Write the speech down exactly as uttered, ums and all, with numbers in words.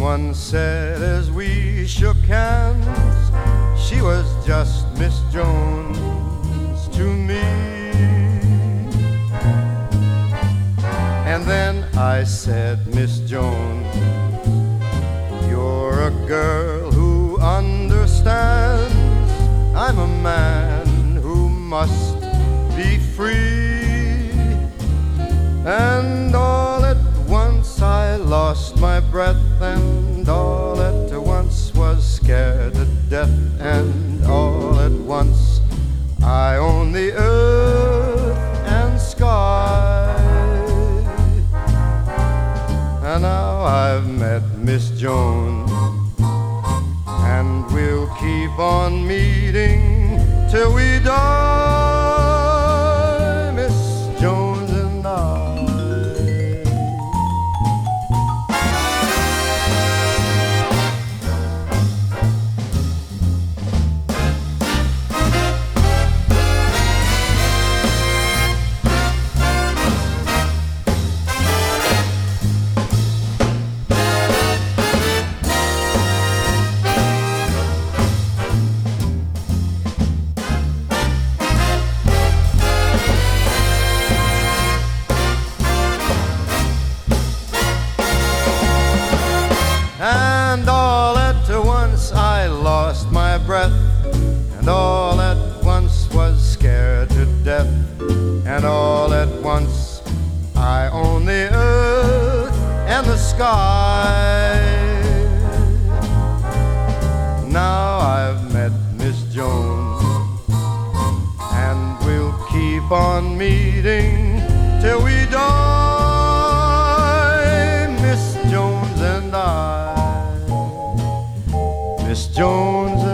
Someone said as we shook hands, she was just Miss Jones to me. And then I said, Miss Jones, you're a girl who understands I'm a man who must be free. And all at once I lost my breath, and all at once was scared to death, and all at once I own the earth and sky. And now I've met Miss Jones, and we'll keep on meeting till we die, Miss Jones and I. And all at once I lost my breath, and all at once was scared to death, and all at once I own the earth and the sky. Now I've met Miss Jones, and we'll keep on meeting till we die, Miss Jones and I. Miss Jones